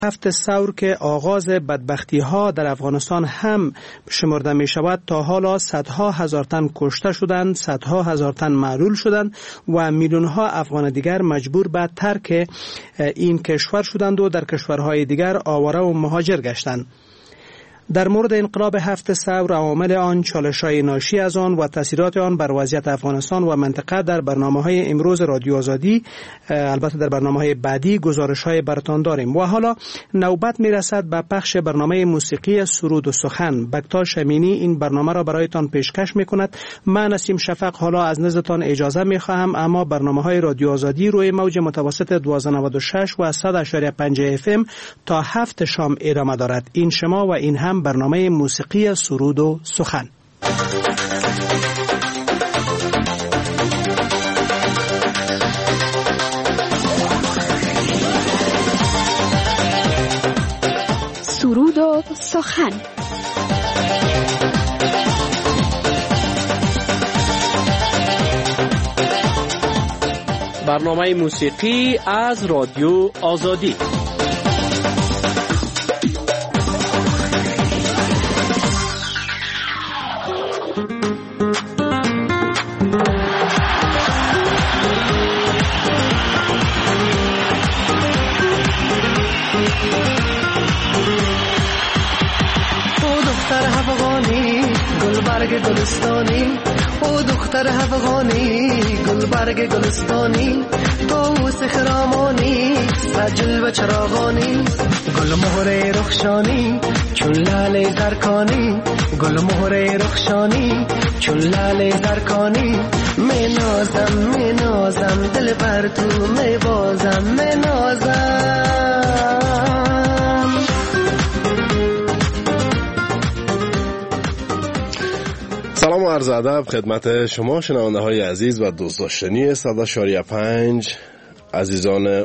هفت ثور که آغاز بدبختی ها در افغانستان هم شمرده می شود، تا حالا صدها هزار تن کشته شدند، صدها هزار تن معلول شدند و میلیون ها افغان دیگر مجبور به ترک این کشور شدند و در کشورهای دیگر آواره و مهاجر گشتند. در مورد انقلاب هفت ثور، عوامل آن، چالش‌های ناشی از آن و تاثیرات آن بر وضعیت افغانستان و منطقه در برنامه‌های امروز رادیو آزادی، البته در برنامه‌های بعدی گزارش‌های براتان داریم. و حالا نوبت می‌رسد به پخش برنامه موسیقی سرود و سخن. بکتاش امینی این برنامه را برایتان پیشکش می‌کند. من نسیم شفق حالا از نزدتان اجازه می‌خواهم، اما برنامه‌های رادیو آزادی روی موج متوسط 1296 و 100.5 FM تا 7 شام ادامه دارد. این شما و این هم برنامه موسیقی سرود و سخن. سرود و سخن. برنامه موسیقی از رادیو آزادی. گلستانی او دختر افغانی گلبرگ گلستانی طاووس خرامانی سجل و چراغانی گل مهر رخشانی چون لال زرکانی گل مهر رخشانی چون لال زرکانی می نازم دل بر تو می بازم می نازم. سلام و عرض ادب خدمت شما شنونده های عزیز و دوست داشتنی 100.5 عزیزان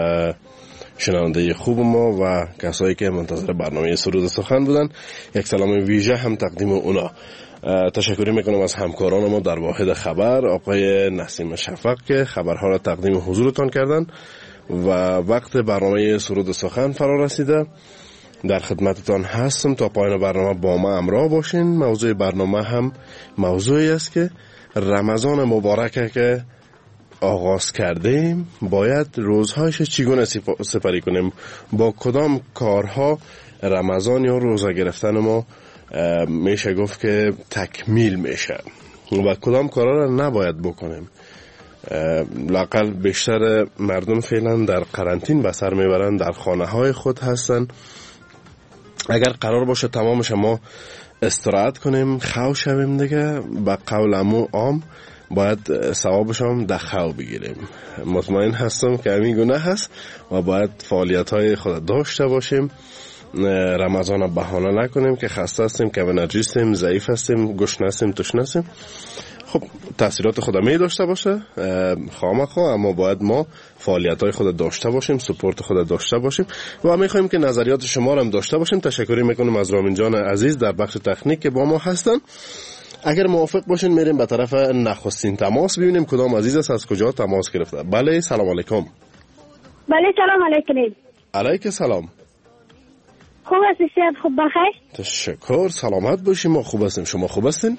شنونده خوب ما و کسایی که منتظر برنامه سرود سخن بودن. یک سلام ویژه هم تقدیم اونا. تشکر میکنم از همکاران ما در واحد خبر، آقای نسیم شفق که خبرها را تقدیم حضورتان کردن و وقت برنامه سرود سخن فرا رسیده. در خدمتتان هستم تا پایان برنامه با ما همراه باشین. موضوع برنامه هم موضوعی است که رمضان مبارکه که آغاز کردیم باید روزهایش چگونه سپری کنیم، با کدام کارها رمضان یا روزه گرفتن ما میشه گفت که تکمیل میشه و کدام کارها را نباید بکنیم. لااقل بیشتر مردم فعلا در قرنطین به سر میبرن، در خانه های خود هستن. اگر قرار باشه تمام شما استراحت کنیم، خو شویم دیگه، به قول عمو عام باید ثوابش هم در خو بگیریم. مطمئن هستم که همین گناه هست و باید فعالیت های خود داشته باشیم. رمضان بهانه نکنیم که خسته هستیم، کم انرژی هستیم، ضعیف هستیم، گشنه هستیم، تشنه هستیم. خب تاثیرات خود می داشته باشه خامخا، اما باید ما فعالیت های خود داشته باشیم، سپورت خود داشته باشیم و می خواهیم که نظریات شما را هم داشته باشیم. تشکری میکنم از رامین جان عزیز در بخش تکنیک که با ما هستن. اگر موافق باشین میریم به طرف نخستین تماس، ببینیم کدام عزیز است از کجا تماس گرفته. بله سلام علیکم. بله سلام علیکم. علیک سلام. خوب هستی؟ صحت خوب بخیر؟ تشکر، سلامت باشیم. ما خوب هستیم، شما خوب هستین؟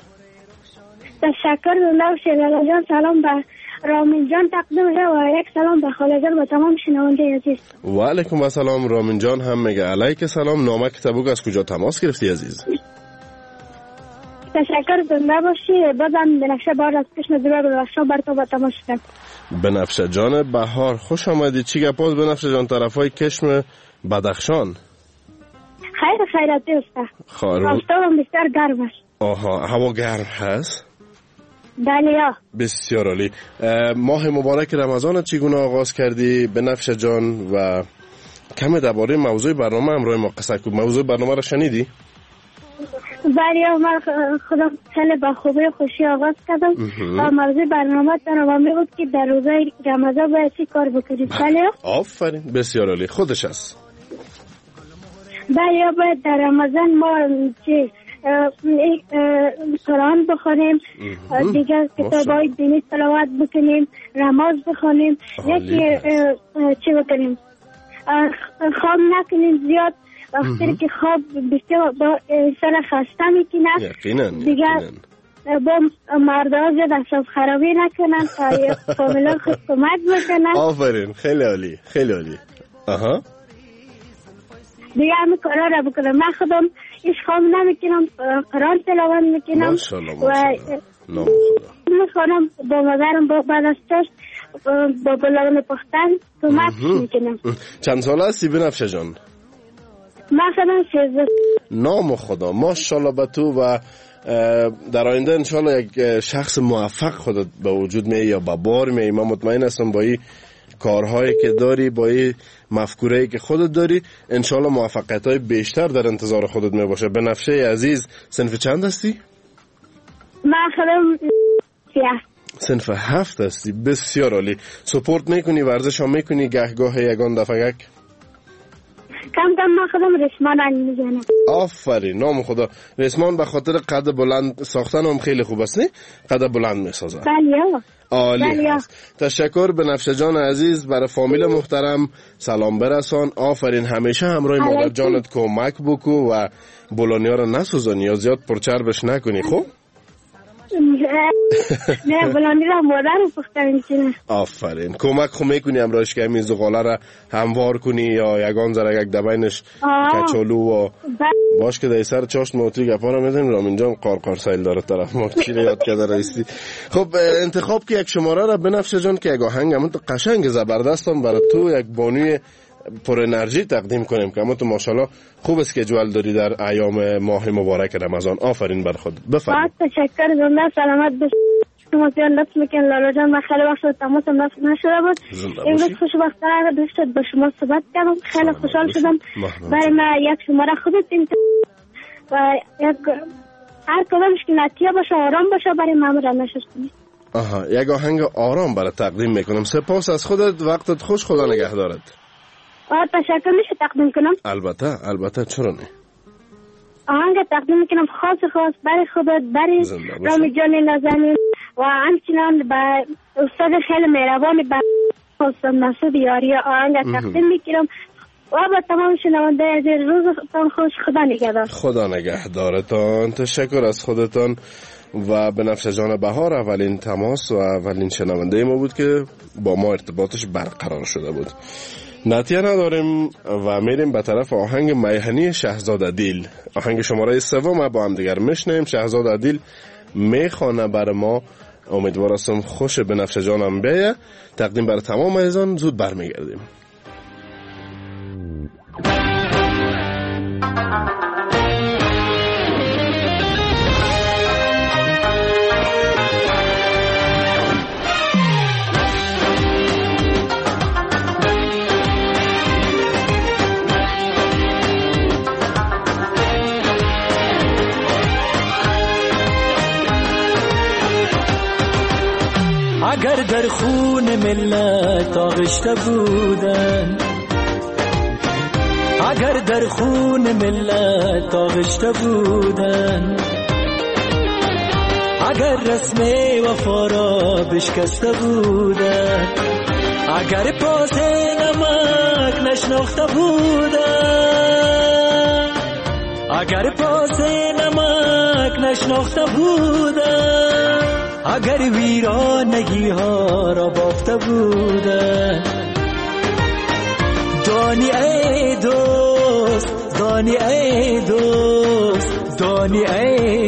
تشکر. زنده شیراز جان سلام به رامین جان تقدیم و یک سلام به خاله جان و تمام شنونده عزیز. و علیکم السلام. رامین جان هم میگه علیک سلام. نامک تبوک از کجا تماس گرفتی عزیز؟ تشکر. زنده باشی. بازم بنفشه بهار از کشم زیبا گلبخشا بر تو با تماس شدم. بنفشه جان بهار خوش آمدی. چی گپاز بنفشه جان طرفای کشم بدخشان؟ خیراتی است. آفتاب هم بسیار گرم است. آها، هوا گرم هست؟ بله یا. بسیار عالی. ماه مبارک رمضان چگونه آغاز کردی بنفشه جان و کم درباره موضوع برنامه همراه ما قصه کن. موضوع برنامه را شنیدی؟ بله یا، من خودم خیلی با خوبی خوشی آغاز کردم و موضوع برنامه تنوامی بود که در روزای رمضان باید چی کار بکنید. بله یا. آفرین، بسیار عالی. خودش است. بله یا، باید در رمضان ما چی قرآن بخونیم، دیگر کتابای دینی تلاوت بکنیم، نماز بخونیم، یکی چی بکنیم خواب نکنین زیاد. وقتی که خواب بسیار با انسان خسته میکنه. یقینا. دیگر با مردها زیاد اعصاب خرابی نکنن تا فامیلا خود کمک بکنن. آفرین، خیلی عالی، خیلی عالی. آها. دیگه همه کارا را بکنم. من خودم هیچ خواب نمیکنم، قرآن تلاوت میکنم. ماشاءالله و نام خدا. میخوانم با مادرم بعد از چاش با بلغم پختن کمک میکنم. چند ساله هستی بنفشه جان؟ من خودم 13. نام خدا، ماشاءالله به تو و در آینده انشالله یک شخص موفق خودت به وجود می یا به بار می. من مطمئن هستم با این کارهایی که داری، با این مفکوره‌ای که خودت داری، انشالله موفقیت‌های بیشتر در انتظار خودت می باشه. بنفشه عزیز، صنف چند هستی؟ من خودم 7. صنف 7 هستی، بسیار عالی. سپورت میکنی، ورزش هم میکنی گهگاه یگان دفعه؟ کم کم من خودم رسمان میزنم. آفرین، نام خدا. رسمان به خاطر قد بلند ساختن هم خیلی خوب است، نه؟ قد بلند میسازن. بله. عالی هست. تشکر بنفشه جان عزیز، برای فامیل محترم سلام برسان. آفرین، همیشه همراه مادر جانت کمک بکو و بلانیا رو نسوزانی یا زیاد پرچربش نکنی. خب نه بلانی را مادر رو پختن میکنه. آفرین، کمک خو میکنی امراش که همین زغاله را هموار کنی یا یگان زره یک دبینش کچالو و باش که در سر چاشت موتری گپا را میدیم. رامین جان قارقار سایل داره طرف ما چی یاد کرده رئیسی. خب انتخاب که یک شماره را بنفشه جان که یک آهنگ همون قشنگ زبردست هم برای تو یک بانوی پر انرژی تقدیم کنیم که همون تو ماشاءالله خوب اسکیجول داری در ایام ماه مبارک رمضان. آفرین بر خود. بفرمایید. تشکر. زنده سلامت باشید. شما زیاد لطف میکنین لالا جان. من خیلی وقت تماس نشده بود. امروز خوشبختانه دوست با شما صحبت کردم. خیلی خوشحال شدم. برای من یک شماره خودت و یک هر کدامش که نتیجه باشه آرام باشه برای من رمشش کنید. آها، یک آهنگ آرام برای تقدیم میکنم. سپاس از خودت، وقتت خوش، خدا نگهدارت. تشکر. میشه تقدیم کنم؟ البته چرا نه. آهنگ تقدیم میکنم خاص برای خودت، برای رامی جان نازنین و همچنان به استاد خیلی مهربان به استاد مسعود یاری. آهنگ تقدیم میکنم و با تمام شنونده از روزتان خوش. خدا نگهدار. خدا نگهدارتان. تشکر از خودتان. و بنفشه جان بهار اولین تماس و اولین شنونده ما بود که با ما ارتباطش برقرار شده بود. نتیجه نداریم و میریم به طرف آهنگ میهنی شهزاد عدیل. آهنگ شماره 3 با هم دیگر میشنیم. شهزاد عدیل میخوانه برای ما. امیدوار هستم خوش بنفشه جانم بیه. تقدیم برای تمام عزیزان. زود برمیگردیم. اگر در خون ملت آغشته بودن، اگر در خون ملت آغشته بودن، اگر رسم وفا را بشکسته بودن، اگر پاس نمک نشناخته بودن، اگر پاس نمک نشناخته بودن، اگر ویرانگی ها را بافته بودن، دانی ای دوست، دانی ای دوست، دانی ای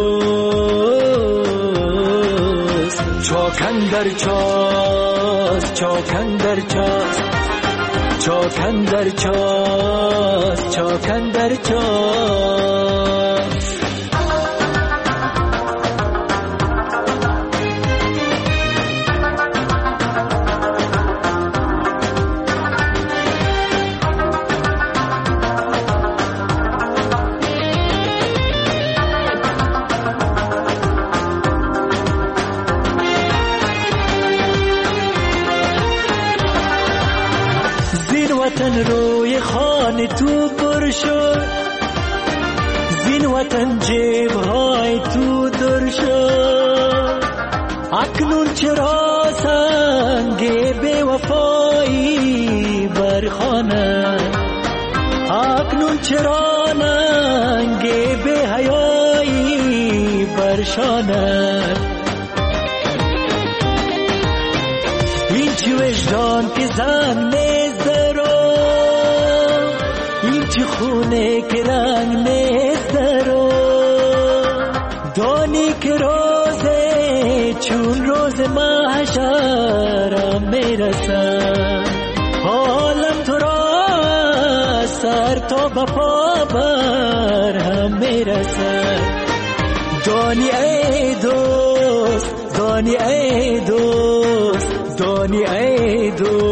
دوست، چاکن در چاس، چاکن در چاس، چاکن در چاس، چاکن در چاس. وطن روی خانه تو پر شد، زین وطن جیب های تو در شد، اکنون چرا سنگ بی وفایی بر برخانه اکنون چرا ننگ به حیایی برشانه این چی وجدان که زن نیزده رو این چی خونه که رنگ نیزده رو دانی که روزه چون روز محشرم میرسن حالم تو را سر تا بپا بر هم میرسن دانی ای دوست دانی ای دوست دانی ای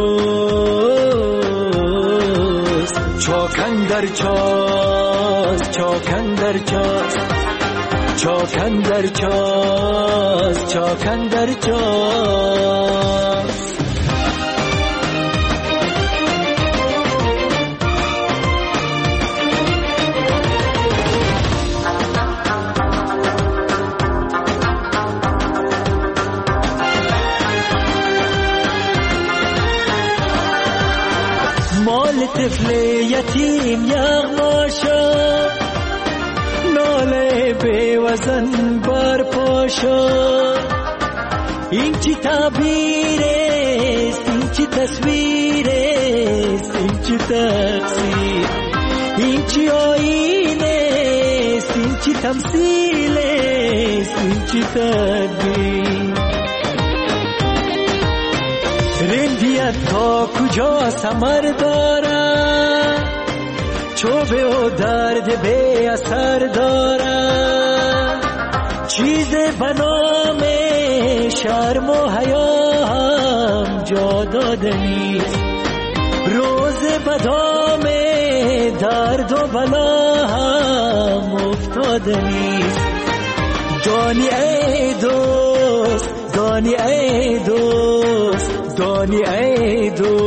دوست چاکن در چاست چاکن در چاست چاکن در چاست چاکن در چاست مال طفل یتیم یغما شد ناله به وزن بر پا شد این چی تعبیر است این چی تصویر است این چی تفسیر این چی آیین است این چی تمثیل است این چی تدبیر رندیت تا کجا ثمر دارد چوبه و درد به اثر دارد چیز به نام شرم و حیا هم جا داده نیست روز بدام درد و بلا هم افتاده نیست دانی ای دوست دانی ای دوست دانی ای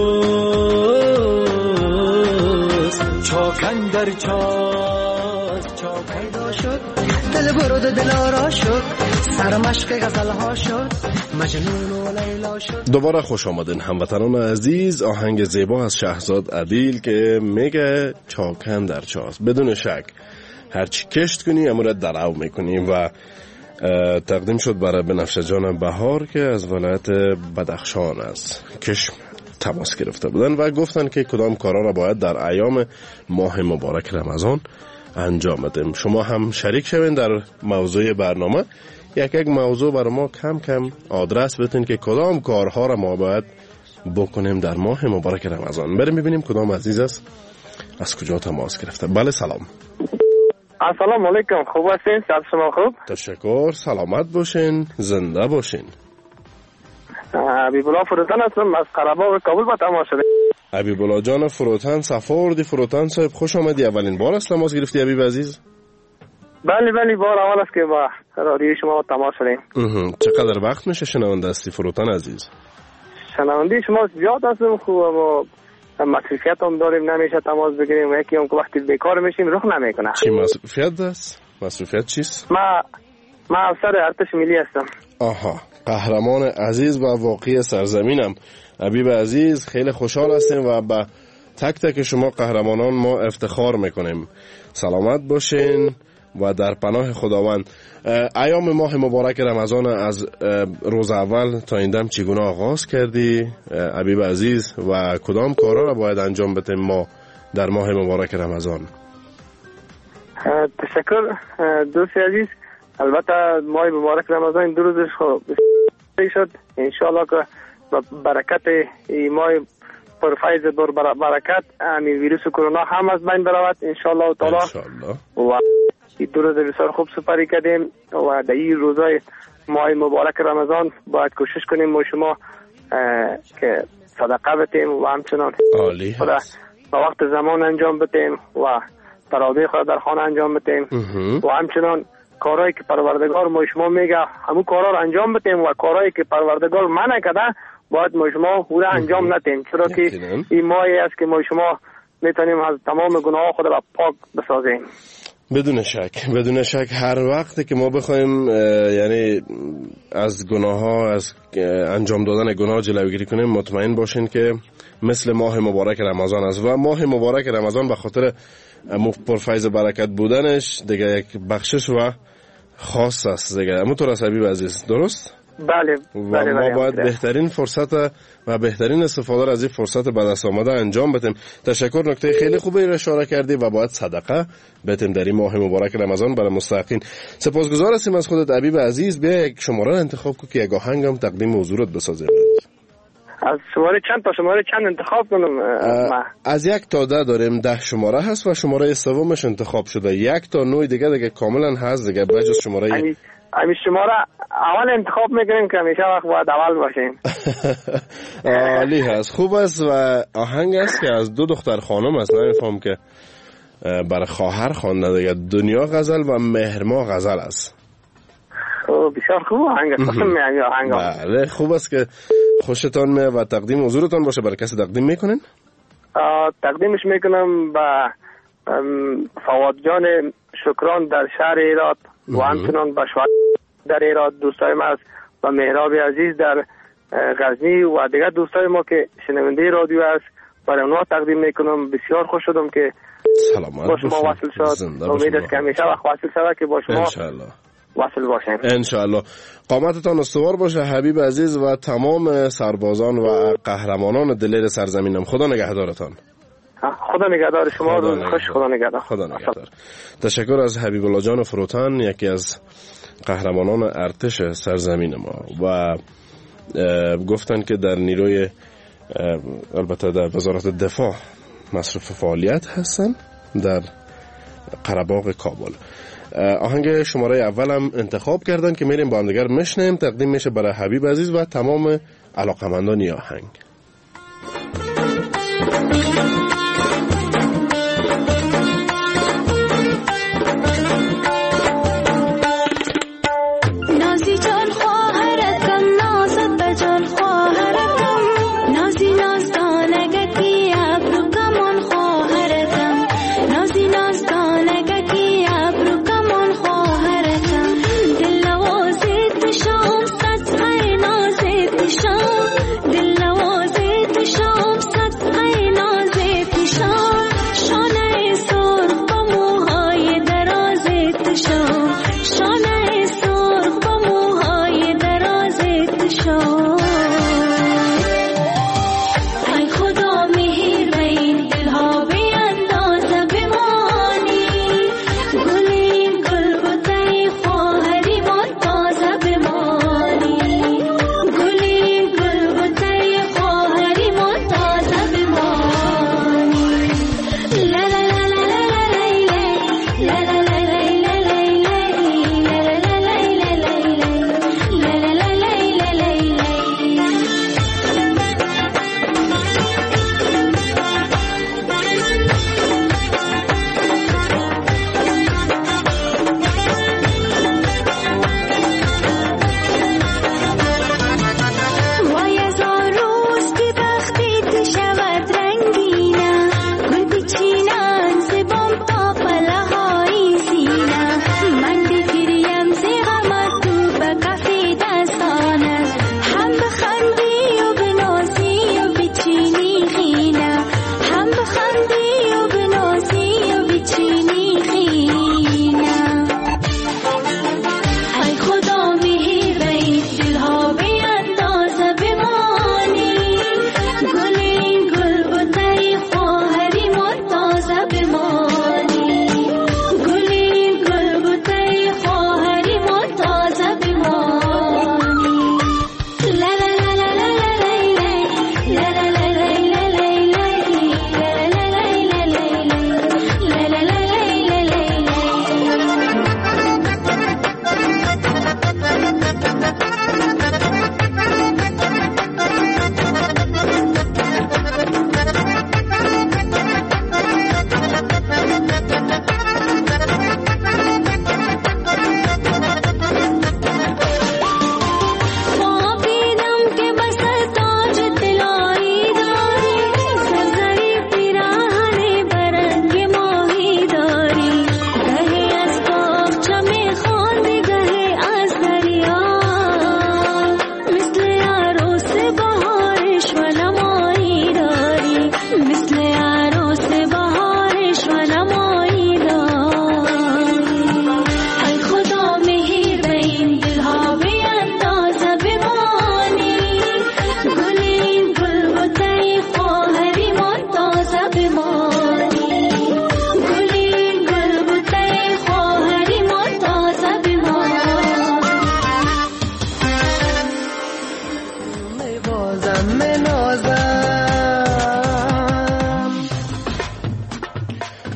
دوست چاکن در چاست چاک پیدا شد دل برود دل آرا شد سر مشق غزل ها شد مجنون و لیلا شد. دوباره خوش آمدین هموطنان عزیز. آهنگ زیبا از شهزاد عدیل که میگه چاکن در چاست. بدون شک هرچی کشت کنی امورت درعو میکنی و تقدیم شد برای بنفشه جان بهار که از ولایت بدخشان است. کشم تماس گرفته بودن و گفتن که کدام کارا را باید در ایام ماه مبارک رمضان انجام بدیم. شما هم شریک شوین در موضوع برنامه. یک موضوع برای ما کم کم آدرس بتین که کدام کارها را ما باید بکنیم در ماه مبارک رمضان. بریم ببینیم کدام عزیز است از کجا تماس گرفته. بله سلام. السلام علیکم. خوب هستین؟ صحت شما خوب؟ تشکر. سلامت باشین، زنده باشین. حبیبالله فروتن هستم از قره‌باغ کابل با تماس شده. حبیبالله جان فروتن، صفاوردی فروتن صاحب، خوش آمدی. اولین بار است تماس گرفتی حبیب عزیز؟ بله بار اول است که با رادیوی شما تماس شدیم. چقدر وقت میشه شنونده هستی فروتن عزیز؟ شنونده شما زیاد هستم، خوب اما مصروفیت هم داریم نمیشه تماس بگیریم و یکی هم که وقتی بیکار میشیم رخ نمیکنه. چی مصروفیت است؟ مصروفیت چیست؟ ما افسر ارتش ملی هستم. آها، قهرمان عزیز و واقعی سرزمینم. حبیب عزیز خیلی خوشحال هستیم و با تک تک شما قهرمانان ما افتخار میکنیم. سلامت باشین و در پناه خداوند. ایام ماه مبارک رمضان از روز اول تا این دم چگونه آغاز کردی حبیب عزیز و کدام کارا را باید انجام بدیم ما در ماه مبارک رمضان؟ تشکر دوست عزیز. البته ماه مبارک رمضان دو روزش شد. انشاءالله که برکت این ماه پرفیض برکت همین ویروس کرونا هم از بین برود انشاءالله تعالی. و این دو روز بسیار خوب سپری کردیم و در این روزای ماه مبارک رمضان باید کوشش کنیم ما شما که صدقه بتیم و همچنان خدا با وقت زمان انجام بتیم و تراویح خود در خانه انجام بتیم و همچنان کارهایی که پروردگار ما شما میگه همون کارها رو انجام بتیم و کارهایی که پروردگار منع کرده باید ما شما او را انجام ندیم، چرا که این ماهی است که ما شما میتونیم از تمام گناه خود را پاک بسازیم. بدون شک هر وقت که ما بخوایم یعنی از گناه ها، از انجام دادن گناه جلوگیری کنیم، مطمئن باشین که مثل ماه مبارک رمضان است و ماه مبارک رمضان به خاطر پرفیض برکت بودنش دیگه یک بخشش و خاص است دیگه. همونطور است حبیب عزیز، درست؟ بله. و ما باید بهترین فرصت و بهترین استفاده از این فرصت به دست آمده انجام بدیم. تشکر، نکته خیلی خوبی را اشاره کردی و باید صدقه بدیم در این ماه مبارک رمضان برای مستحقین. سپاسگزار هستیم از خودت حبیب عزیز. بیا یک شماره انتخاب کن که یک آهنگ هم تقدیم حضورت بسازیم. از شماره چند انتخاب کنم؟ از 1 تا 10 داریم، 10 شماره هست و شماره سومش انتخاب شده. 1 تا 9 دیگه کاملا هست دیگه، بجز شماره همین شماره اول انتخاب میکنیم که همیشه وقت باید اول باشیم. عالی هست، خوب است. و آهنگ است که از 2 دختر خانم است، نمیفهم که برای خواهر خوانده دیگه. دنیا غزل و مهرما غزل است. بسیار خوب آهنگ است. بله خوب است که خوشتان میاد و تقدیم حضورتان باشه. برای کسی تقدیم میکنین؟ تقدیمش میکنم به فواد جان شکران در شهر ایراد و همچنان به شوهر در ایراد، دوستای ما و مهراب عزیز در غزنی و دیگر دوستای ما که شنونده رادیو است، برای اونها تقدیم میکنم. بسیار خوش شدم که با شما وصل شد. امید است که همیشه وقت وصل شود که با شما انشالله وصل باشیم. انشالله. قامتتان استوار باشه حبیب عزیز و تمام سربازان و قهرمانان دلیر سرزمینم. خدا نگهدارتان. خدا نگهدار شما. روز خوش. خدا نگهدار. خدا نگهدار. تشکر از حبیب الله جان فروتان، یکی از قهرمانان ارتش سرزمین ما و گفتن که در نیروی البته در وزارت دفاع مصروف فعالیت هستن در قره‌باغ کابل. آهنگ شماره اولم انتخاب کردن که میریم با هم دیگر میشنیم. تقدیم میشه برای حبیب عزیز و تمام علاقمندان این آهنگ. نازی جان خواهرتم، نازت بجان خواهرتم، نازی نازدانگکی ابرو کمان خواهرتم، نازی نازدانگکی ابرو کمان خواهرتم، دل نوازت شام صدقه نازت شام، دل نوازت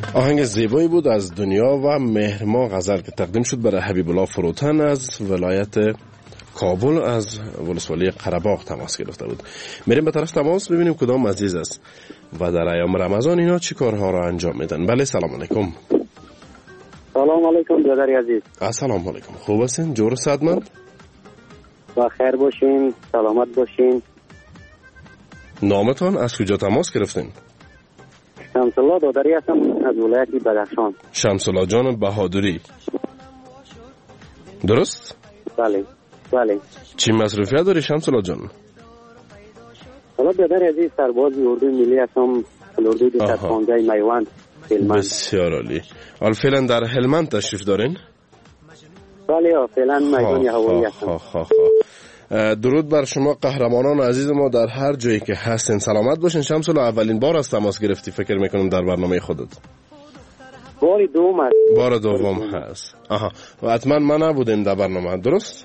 آهنگ زیبایی بود از دنیا و مهرما غزل که تقدیم شد برای حبیب الله فروتن از ولایت کابل از ولسوالی قره‌باغ تماس گرفته بود. میریم به طرف تماس ببینیم کدام عزیز است و در ایام رمضان اینا چی کارها را انجام میدن. بله سلام علیکم. سلام علیکم برادر عزیز. السلام علیکم. خوب هستین؟ جور صحتمند؟ با خیر باشین، سلامت باشین. نامتان از کجا تماس گرفتین؟ شمس الله دادری هستم از ولایت بدخشان. شمس الله جان بهادری. درست؟ بله. بله. چی مصروفیت داری شمس الله جان؟ حالا برادر عزیز سرباز اردوی ملی هستم، اردوی 215 میوند هلمند. بسیار عالی. حالا فعلا در هلمند تشریف دارین؟ بله فعلا میدان هوایی هستم. درود بر شما قهرمانان عزیز ما در هر جایی که هستین. سلامت باشین شمس الله. اولین بار از تماس گرفتی فکر میکنم در برنامه خودت. بار دوم است. بار دوم هست. و حتما ما نبودیم در برنامه درست؟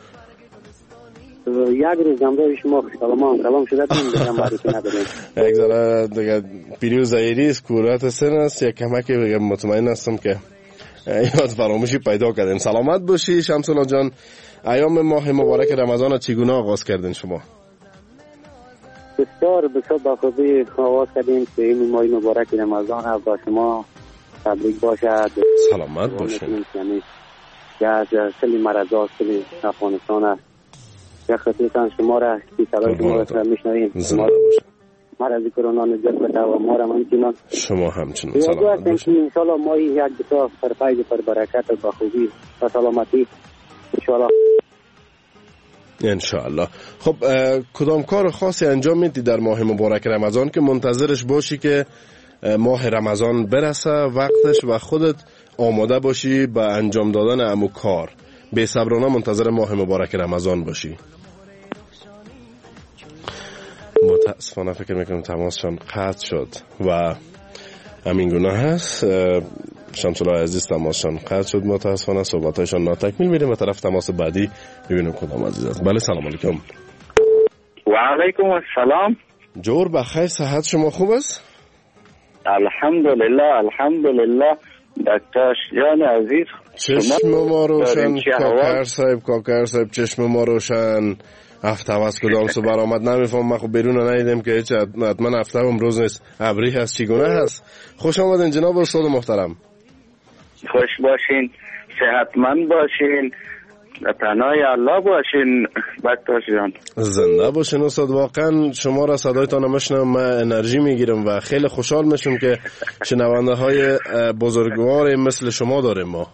یک روز جمعه شما کلام شده دیگه باری که نداریم. یک ذره دیگه پیری و ضعیری است، کورت سن است، یک کمک مطمئن هستم که یاد فراموشی پیدا کردین. سلامت باشی شمس الله جان. ایام ماه مبارک رمضان چگونه آغاز کردین شما؟ بسیار با خوبی آغاز کردیم که این ماه مبارک رمضان با شما تبریک باشد. سلامت باشین. از سلی مرضا سلی افغانستان است. یک خطیتان شما را که سلای شما را میشنویم. مرض کرونا نجات بده و ما را همچنان. شما همچنان سلامت باشین. انشاءالله ما یک بسیار پرفیض و پربرکت و با خوبی و سلامتی انشاءالله. انشاءالله. خب کدام کار خاصی انجام میدی در ماه مبارک رمضان که منتظرش باشی که ماه رمضان برسه وقتش و خودت آماده باشی به انجام دادن امو کار، بے صبرانه منتظر ماه مبارک رمضان باشی؟ متاسفانه فکر میکنم تماسشان قطع شد و همین گناه هست. شمس الله عزیز تماسشان قطع شد متاسفانه، صحبتایشان ناتکمیل. میریم به طرف تماس بعدی ببینیم کدام عزیز است. بله سلام علیکم. و علیکم السلام. جور بخیر، صحت شما خوب است؟ الحمدلله الحمدلله. دکتر جان عزیز چشم ما روشن. کاکر صاحب چشم ما روشن. هفته هست کدام سو برآمد نمیفهم. من خب بیرون ندیدم که هیچ حتما هفته امروز نیست. ابری هست چگونه هست؟ خوش آمدین جناب استاد محترم. خوش باشین، صحتمند باشین، پناه الله باشین دکتر جان. زنده باشین استاد. واقعا شما را صدایتان میشنوم من انرژی میگیرم و خیلی خوشحال میشم که شنونده های بزرگوار مثل شما داریم ما،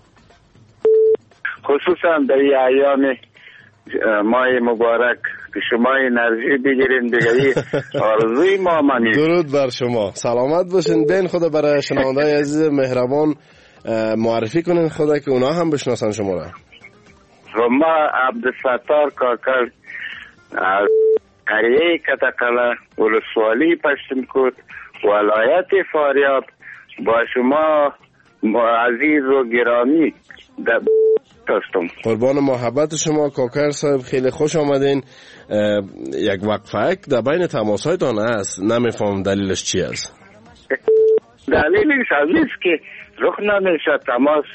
خصوصا در ایام ماه مبارک که شما انرژی بگیرین دیگه آرزوی ما منید. درود بر شما، سلامت باشین. بین خدا برای شنونده عزیز مهربان معرفی کنین خدا که اونا هم بشناسن شما را. ما عبدالستار کاکر از قریه کتقله ولسوالی پشتمکوت ولایت فاریاب با شما عزیز و گرامی هستم. قربان محبت شما کاکر صاحب، خیلی خوش آمدین. یک وقفه در بین تماس هایتان هست، نمیفهم دلیلش چی است؟ دلیلش از نیست که رخ نمیشه تماس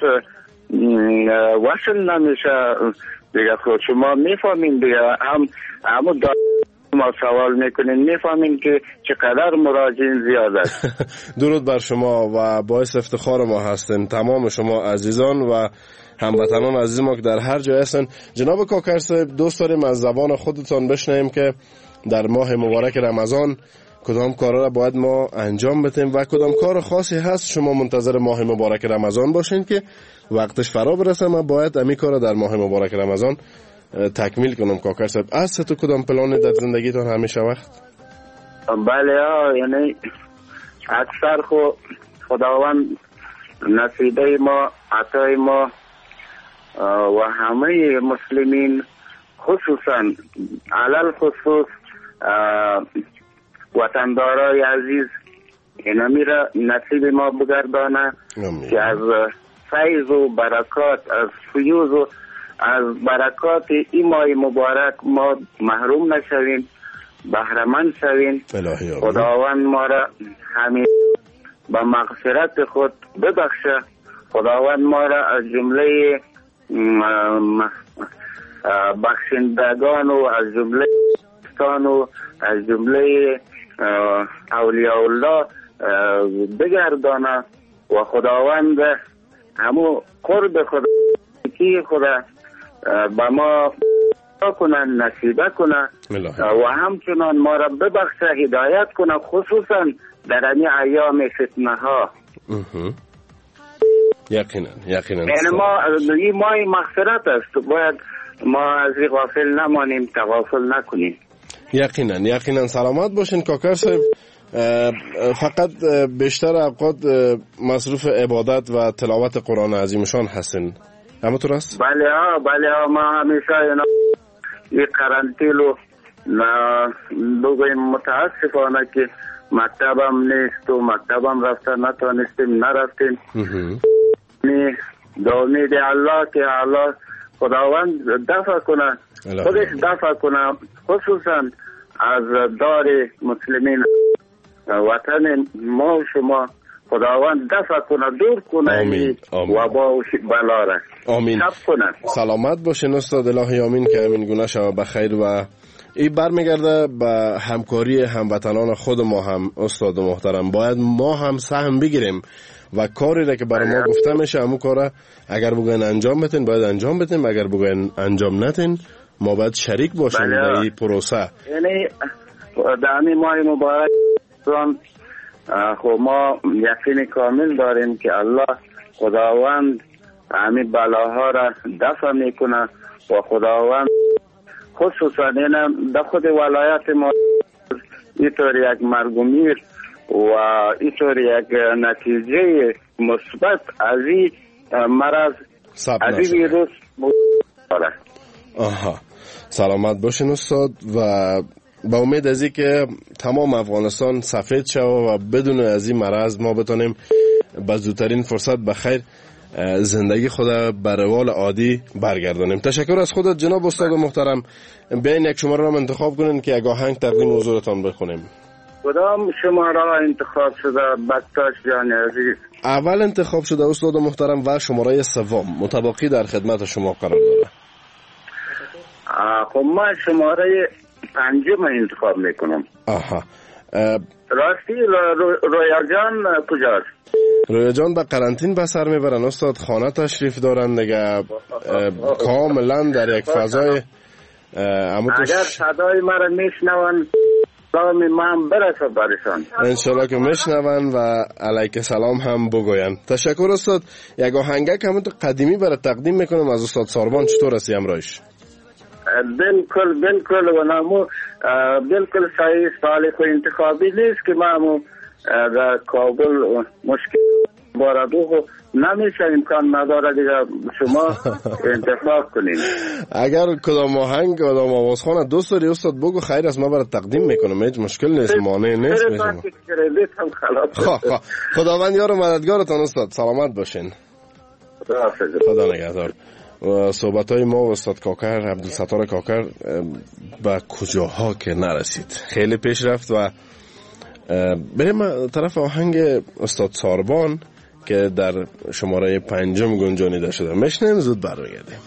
وصل نمیشه دیگه. خود شما میفهمین دیگه، همو ما سوال میکنین میفهمین که چقدر مراجعین زیاد است. درود بر شما و باعث افتخار ما هستین تمام شما عزیزان و هموطنان عزیز ما که در هر جای هستن. جناب کاکر صاحب دوست داریم از زبان خودتان بشنویم که در ماه مبارک رمضان کدام کارا را باید ما انجام بدیم و کدام کار خاصی هست شما منتظر ماه مبارک رمضان باشین که وقتش فرا برسه ما باید امی کارا در ماه مبارک رمضان تکمیل کنم. کاکر صاحب از تو کدام پلان در زندگیتون همیشه وقت؟ بله یعنی اکثر خداوند نصیبه ما عطای ما و همه مسلمین خصوصا علل خصوص وطندارای عزیز اینمی را نصیب ما بگردانه که از فیض و برکات، از فیوز و از برکات این ماه مبارک ما محروم نشویم، بهره‌مند شویم. خداوند ما را همین به مغفرت خود ببخشه. خداوند ما را از جمله بخشندگان و از جمله دوستان و از جمله اولیاء الله بگردانه و خداوند همو قرب خدا به ما کنه، نصیبه کنه و همچنان ما را ببخشه، هدایت کنه، خصوصا در این ایام فتنه ها. یقینا یعنی این ماه مغفرت است، باید ما از این غافل نمانیم، تغافل نکنیم. یقینا سلامت باشین کاکر صاحب. فقط بیشتر اوقات مصروف عبادت و تلاوت قرآن عظیمشان هستین، همونطور است؟ بله ما همیشه این قرنطینه بگویم متاسفانه که مکتبم نیست و مکتبم رفتن نتونستیم نرفتیم. به امید الله که الله خداوند دفع کنه، خودش دفع کنه، خصوصا از دار مسلمین وطن ما و شما خداوند دفع کنه، دور کنه وبا و بلا را. آمین. سلامت باشین استاد، الهی آمین که همین گونه شما بخیر. و این برمیگرده به همکاری هموطنان خود ما هم استاد محترم. باید ما هم سهم بگیریم و کاری را که برای ما گفته میشه همون کار اگر بگوین انجام بدین باید انجام بدیم، اگر بگوین انجام ندین ما باید شریک باشیم در این پروسه. یعنی در این ماه مبارک خب ما یقین کامل داریم که الله خداوند همین بلاها را دفع میکنه و خداوند خصوصا این در خود ولایت ما اینطور یک مرگومیر و اینطور یک نتیجه مثبت از این مرض از این ویروس داره. سلامت باشین استاد و با امید از این که تمام افغانستان سفید شود و بدون از این مرض ما بتونیم به زودترین فرصت بخیر زندگی خود به روال عادی برگردانیم. تشکر از خودت جناب استاد محترم. بیاین یک شماره را انتخاب کنین که یک آهنگ تقدیم حضورتان بخونیم. کدام شماره انتخاب شده بکتاش جان عزیز؟ اول انتخاب شده استاد محترم و شماره سوم متباقی در خدمت شما قرار داره. خب ما شماره پنجم انتخاب میکنم. راستی رویا جان کجاست؟ رویا جان به قرنطین به سر میبرن استاد، خانه تشریف دارن دیگه، کاملا در یک فضای اگر صدای مرا میشنون سلام من برسه برشان انشالله که میشنون و علیک سلام هم بگوین. تشکر استاد. یک آهنگک همون قدیمی برای تقدیم میکنم از استاد ساربان. چطور هستی همراهش؟ بالکل و نامو بالکل صحیح صالح و انتخابی نیست که ما در کابل مشکل باردو نمیشه، امکان نداره دیگه شما انتخاب کنید. اگر کدام آهنگ کدام آوازخوان دوست داری استاد بگو، خیر است ما برای تقدیم میکنم، هیچ مشکل نیست، مانع نیست. خداوند یار و مددگارتان استاد. سلامت باشین. خدا نگهدار. صحبت های ما و استاد کاکر عبدالستار کاکر به کجاها که نرسید، خیلی پیش رفت و بریم طرف آهنگ استاد ساربان که در شماره 5 گنجانیده شده. میشنیم زود برمیگردیم.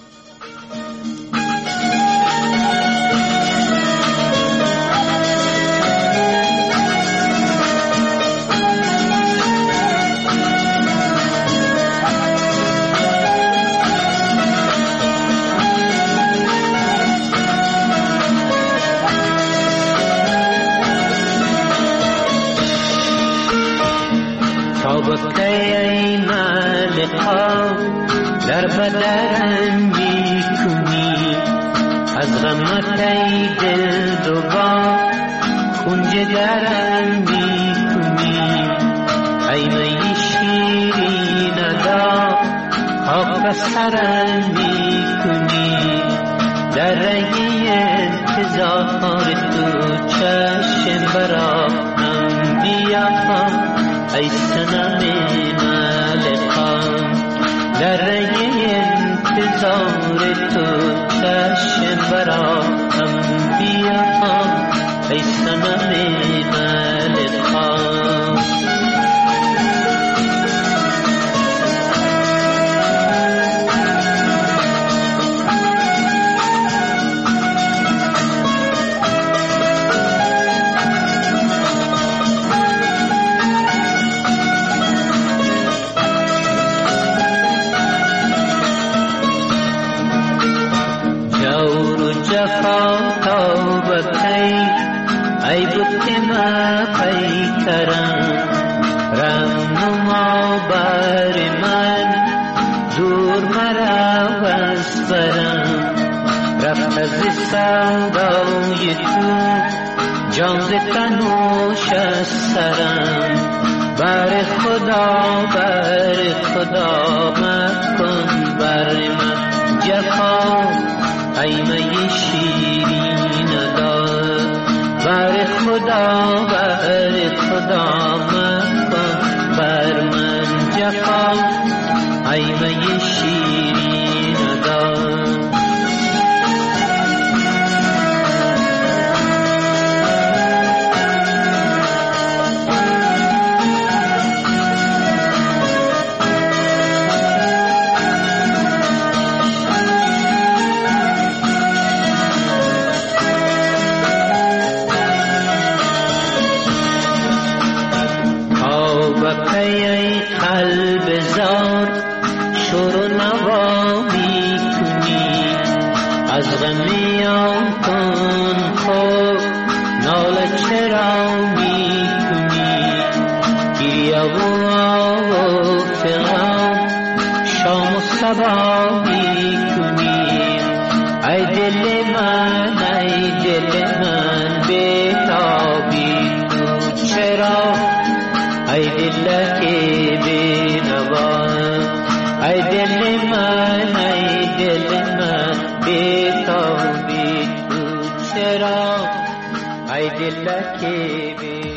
در بدن می کنی از غمت ای دل دوبا کنج درم می کنی ای می شیرین ادا خاک سرم می کنی در رگی انتظار تو چشم برام بیا ای سنم ملکان در رگی انتظار تو چشم برام بیا ای سنم ملکان ترم رهنما بر من دور مرو از برم رفت از سودای تو جان ز تنوش از سرم بر خدا مکن بر من جفا ای می شیرین داد بر خدا مکن بر من جفا ای می شیرین داد قلب زار شور نوا می کنی از غمیان کن خود ناله چرا می کنی گریه و آه و فغان شام و صبا می کنی ای دل من بیتابی تو چرا ای دل که بینوا ای دل من بیتابی تو چرا ای دل که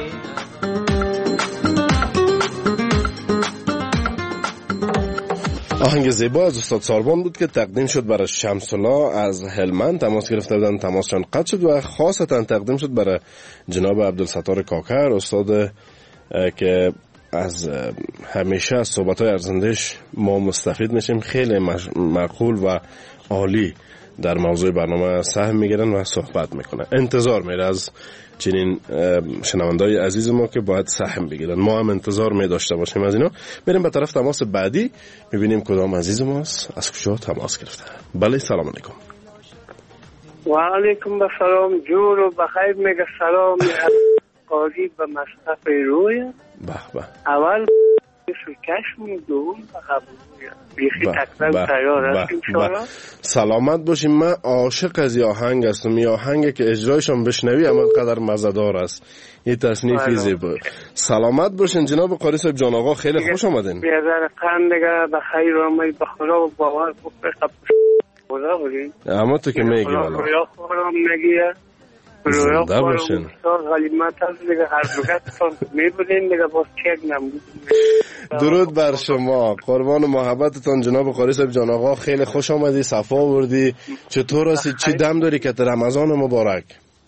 آهنگ زیبا از استاد ساربان بود که تقدیم شد برای شمس‌الله از هلمند. تماس گرفته بودن، تماسشان قطع شد و خاصتا تقدیم شد برای جناب عبدالستار کاکر، استاد که از همیشه از صحبت‌های ارزنده‌اش ما مستفید میشیم. خیلی معقول و عالی در موضوع برنامه سهم میگیرن و صحبت میکنن. انتظار میره از چنین شنوندای عزیز ما که باید سهم بگیرن. ما هم انتظار می داشته باشیم از اینا. میریم به طرف تماس بعدی، میبینیم کدام عزیز ماست، از کجا تماس گرفته. بله، سلام علیکم. و علیکم السلام. جور و بخیر. میگه سلام قاضی به مصطفی روی. به اول کشم دوم قبول بیخی تکرار تیار است انشاءالله. سلامت باشیم. من عاشق از این آهنگ هستم. این آهنگی که اجرایشان بشنوی اما قدر مزه‌دار است. این تصنیفی زیبا. سلامت باشین جناب قاری صاحب جان آقا، خیلی خوش آمدین. بیادر قندگه بخیر و می بخورا و باور بکنه خدا بودین. اما تو که میگی والا خدا خورم نگیه زنده باشین. غلیمت هست دیگه هر دوگتتان میبودین دیگه باز چک نمود. درود بر شما، قربان محبتتان جناب قاری صاحب جان آقا. خیلی خوش آمدی، صفا آوردی. چطور هستی؟ چی دم داری که رمضان مبارک؟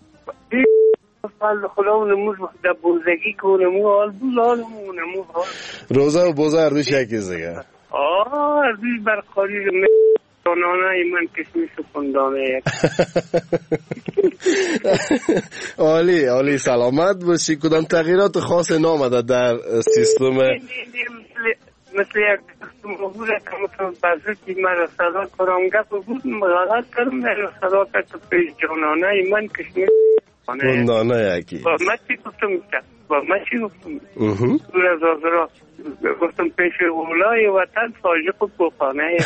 خدا نموز در بوزگی که نمو حال نمو حال روزه و بوزه اردوش یکیز دیگه. اردوش بر قاری دانانه ایمن کشمی سپندانه یک. عالی سلامت باشی. کدام تغییرات خاص نامده در سیستم؟ مثل یک موضوع که مثلا بازوکی مرا صدا کرانگه بود غلط کردم مرا صدا کرد پیش جانانه ایمن کشمی سپندانه یکی. با من چی گفتم دور از آزرا گفتم پیش اولای وطن ساجق و بخانه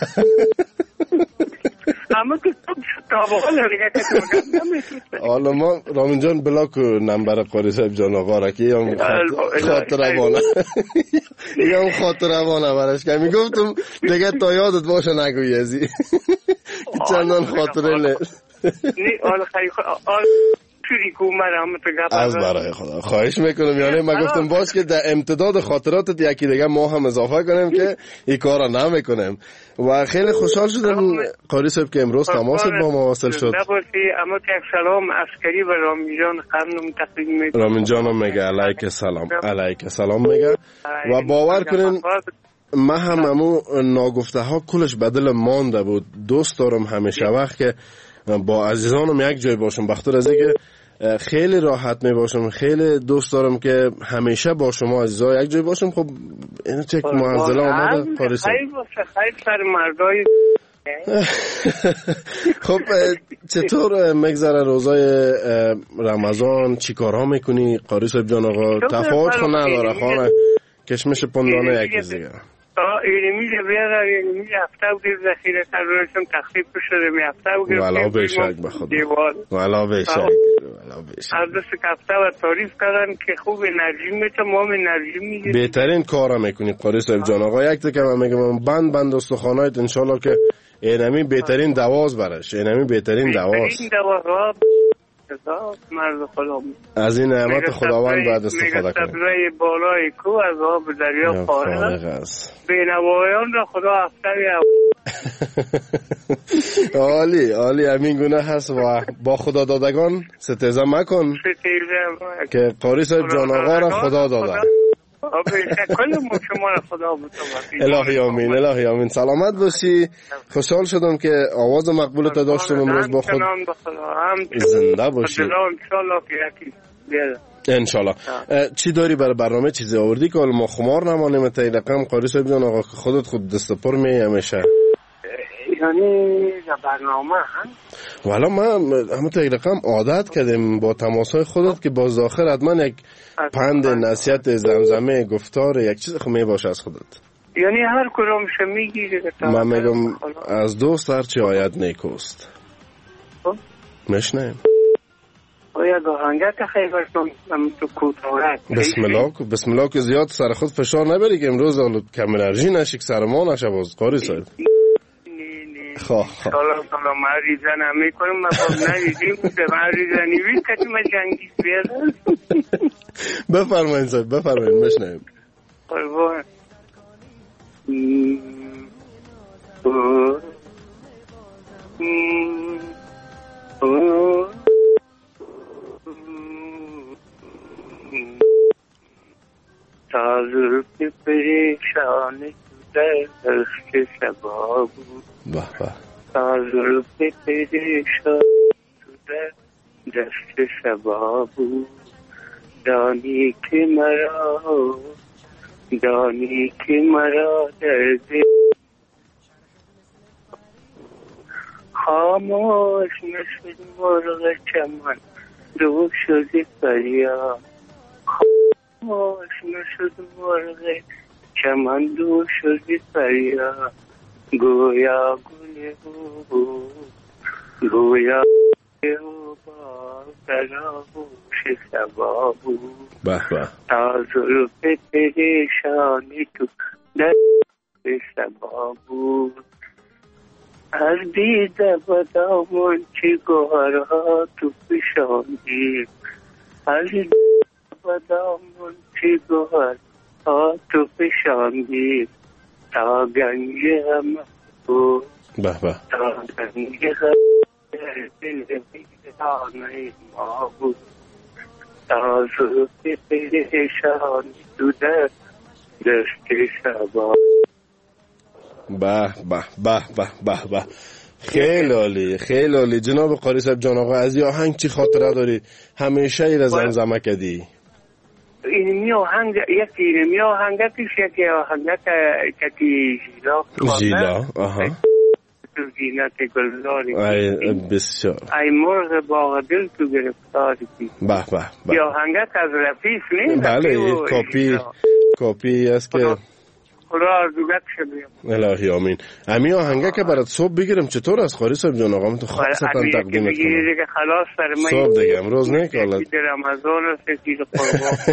اما که تابقال دیگه که مگم حالا ما رامین جان بلاک نمبر قاری صاحب جان آقا را که هم خاطروانه برش که میگفتم دیگه تا یادت باشه نگوی ازی چندان خاطره نیست. از برای خدا خواهش میکنم. یعنی من گفتم باز که در امتداد خاطراتت یکی دیگه ما هم اضافه کنیم که این کارا نمیکنیم. و خیلی خوشحال شدم قاری صاحب که امروز تماست با ما واصل شد. اما که سلام عسکری به رامین جان خانم تقدیم میکنم. رامین جان میگه علیک سلام میگه. و باور کنین من همو ناگفته ها کلش بدل مانده بود. دوست دارم همیشه وقت که با عزیزانم یک جای باشم، بخاطر از اینکه خیلی راحت می باشم. خیلی دوست دارم که همیشه با شما عزیزا یک جای باشم. خب اینو چک معضله آمده قاری صاحب. خیلی سر مردای خب چطور مگذره روزای رمضان؟ چی کارها میکنی قاری صاحب جان آقا؟ تفاوت خو نداره خانه کشمش پندانه یکی دیگه اینمی بیاره اینمی هفته بگیر ذخیره ترورشم تخفیف شده می هفته بگیر والا بشک بخدا والا بشک هر دست هفته و تعریف کردن که خوب انرژی میته ما هم انرژی میگیریم. بهترین کارا میکنی قاری صاحب جان آقا. یک دیگه من میگم بند استخوانایت انشالله که اینمی بهترین دواز برش، اینمی بهترین دواز مرد خدا از این نعمت خداوند باید استفاده کنیم. سبزه بالای کو از آب دریا فارغ است. بینوایان را خدا افتری عالی همین گونه هست و با خدا دادگان ستیزه مکن که قاری صاحب جان آقا را خدا داده. الهی آمین. سلامت باشی. خوشحال شدم که آواز مقبولت داشتم امروز با خود. زنده باشی انشالله. چی داری برای برنامه؟ چیزی آوردی که ما خمار نمانیم تا این رقم قاری صاحب جان آقا خودت خود دست پر می همیشه یعنی برنامه هم والا ما همه تا این رقم عادت کردیم با تماسهای خودت که باز آخر حتما یک پند نصیحت زمزمه گفتار یک چیز خو می باشه از خودت. یعنی هر کدومش میگی؟ من میگم از دوست هرچی آید نیکوست. مشنیم یک آهنگت خیلی برسم تو کوتاورت بسم الله که زیاد سر خود فشار نبری که امروز کم انرژی نشی که سر ما نشه باز قاری صاحب. سلام مریضن هم میکنم ما با ندیدیم به مریضنی بید کسی ما جنگیز بیادن. بفرمایید صاحب بفرمایید بشنیم. قربان تازر پی پریشان دست شبا بود تازر پی پریشان دست شبا بود دانی که مرا درد خاموش نشد مرغ چمن دو شدی فریاد خاموش نشد مرغ چمن دو شدی فریاد گویا گل گویا با درآغوش صبا بود تا زلف پریشانی تو دست صبا بود از دیده بدامون چی گوهرها تو پیشاندی از دیده بدامون چی گوهرها تو پیشاندی تا گنج غم بود تا گنج غم دل بیدانه ما بود تا زلف پریشانی تو دست شبا. به خیلی عالی جناب قاری صاحب جان آقا. از این آهنگ چی خاطره داری؟ همیشه ای را زمزمه کردی؟ اینمی آهنگ یکی آهنگتش یکی آهنگت کتی ژیلا آها تو زینت گلداری بسیار ای مرغ باغ دل تو گرفتاری به یا آهنگت از رفیس نیست؟ بله کاپی است که خدا آرزوگت شدیم. الهی آمین. امی آهنگه که برات صبح بگیرم چطور از قاری صاحب جان آقا؟ من تو خاصتا تقدیمت کنم دیگه خلاص سر من صبح دیگه امروز نه که حالت رمضان است دیگه قربان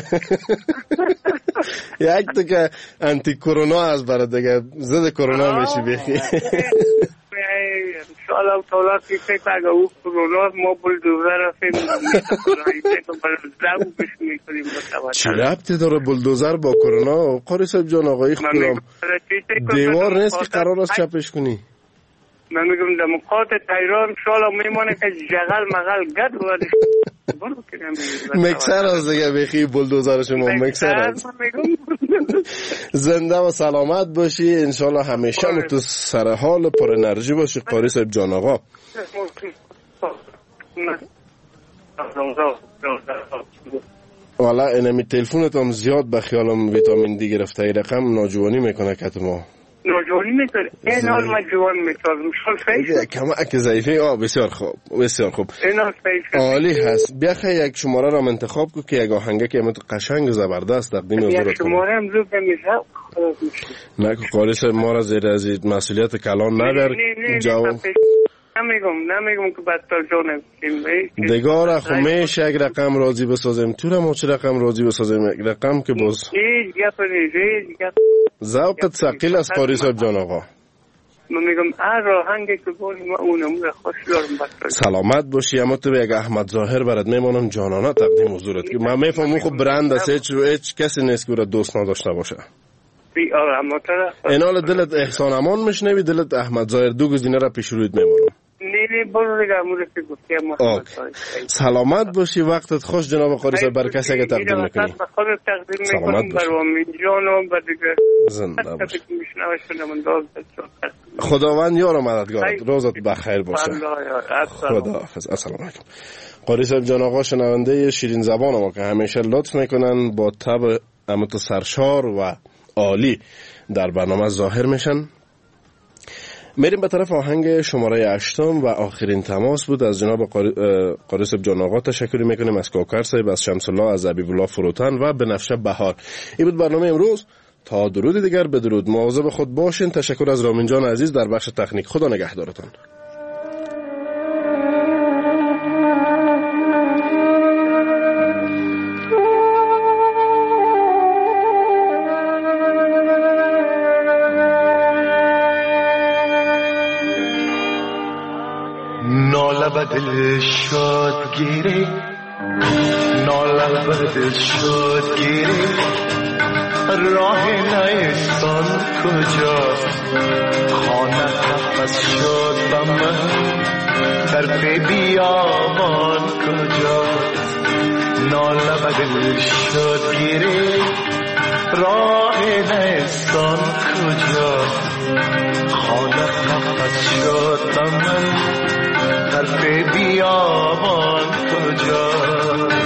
یک دیگه انتی کرونا از برات دیگه ضد کرونا میشی بخی انشاءالله تعالی که فکر اگه او کرونا ما بلدوزر هستیم چی ربطی داره بلدوزر با کرونا؟ قاری صاحب جان آقایی خودم دیوار نیست که قرار است چپش کنی. من میگم دموقات تایران انشاءالله میمانه که جغل مغل گد بودش مکسر از دیگه بخی بلدوزر شما مکسر از زنده و سلامت باشی انشالله همیشه تو سر حال پر انرژی باشی قاری صاحب جان آقا. والا اینمی تلفونت هم زیاد به خیالم ویتامین دی گرفته ای رقم ناجوانی میکنه کت ما نوجوانی میتونه این حال من جوان میتونم شال کمک ضعیفی. بسیار خوب بسیار خوب، این حال عالی هست. بیاخه یک شماره را انتخاب کو که یک آهنگه که قشنگ زبردست تقدیم حضورت کنم. یک شماره هم زود بمیشه نه که قاری صاحب ما را زیر از مسئولیت کلان نبر. جواب نمیگم که بدتر جانم دگار خو میشه یک رقم راضی بسازیم. تو را ما چه رقم راضی بسازیم؟ یک رقم که باز ذوقت ثقیل است قاری صاحب جان آقا. من میگم هر آهنگی که بونی ما اونم را خوش دارم بدتر. سلامت باشی. اما تو به یک احمد ظاهر برات میمانم جانانه تقدیم حضورت. من میفهمم خب برند است، هیچ کسی نیست که را دوست نداشته باشه. این حال دلت احسان امان میشنوی، دلت احمد ظاهر، دو گزینه را پیش رویت میمانم. نه برو دیگه امور که گفتی محمد ظاهر. سلامت باشی، وقتت خوش جناب قاری صاحب. بر کسی که تقدیم میکنی خودت تقدیم میکنم برام جانم و دیگه زنده باشی. خداوند یار و مددگارت. روزت بخیر باشه. خداحافظ. السلام علیکم. قاری صاحب جان آقا شنونده شیرین زبان ما که همیشه لطف میکنن با طبع امت سرشار و عالی در برنامه ظاهر میشن. میریم به طرف آهنگ شماره 8 و آخرین تماس بود. از جناب قاری صاحب جان آقا تشکر میکنیم، از کوکر صاحب، از شمس الله، از حبیب الله فروتن و بنفشه بهار. این بود برنامه امروز. تا درود دیگر بدرود. مواظب خود باشین. تشکر از رامین جان عزیز در بخش تکنیک. خدا نگهدارتان. ناله به دل شد گیری، ناله به دل شد گیری، راه نیستان کجاست؟ خانه قفس شد به من، طرف بیابان کجاست؟ ناله به دل شد گیری، راه نیستان کجاست؟ خانه قفس شد به من، طرف بیابان کجاست؟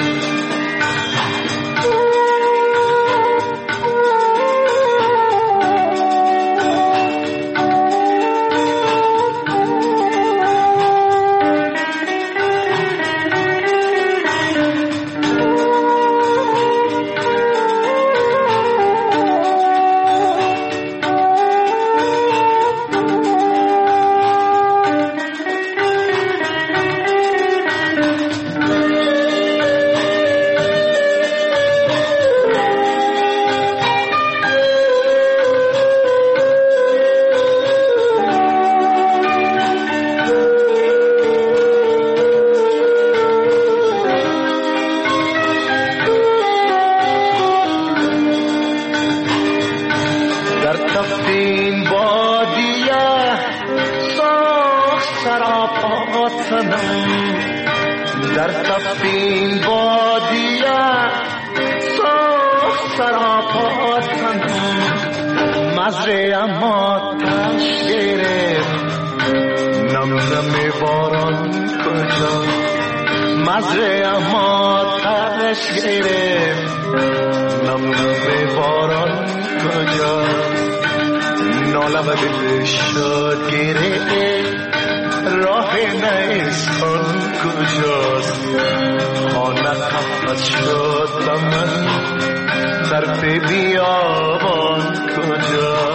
ناله به دل شد گیره، راه نیستان کجاست؟ خانه قفس شد به من، طرف بیابان کجاست؟